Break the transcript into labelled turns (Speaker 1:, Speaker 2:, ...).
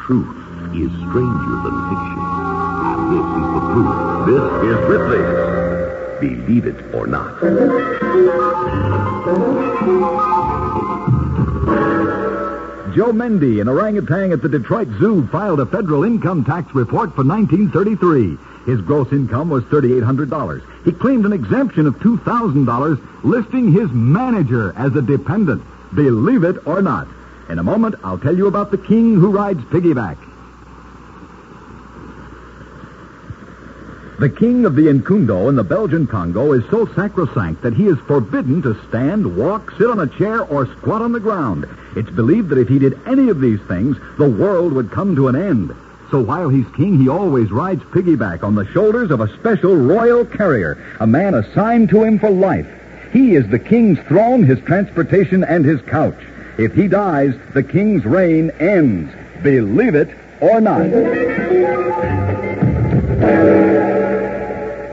Speaker 1: truth is stranger than fiction. And this is the proof. This is Ripley's Believe It or Not.
Speaker 2: Joe Mendy, an orangutan at the Detroit Zoo, filed a federal income tax report for 1933. His gross income was $3,800. He claimed an exemption of $2,000, listing his manager as a dependent. Believe it or not. In a moment, I'll tell you about the king who rides piggyback. The king of the Nkundo in the Belgian Congo is so sacrosanct that he is forbidden to stand, walk, sit on a chair, or squat on the ground. It's believed that if he did any of these things, the world would come to an end. So while he's king, he always rides piggyback on the shoulders of a special royal carrier, a man assigned to him for life. He is the king's throne, his transportation, and his couch. If he dies, the king's reign ends. Believe it or not.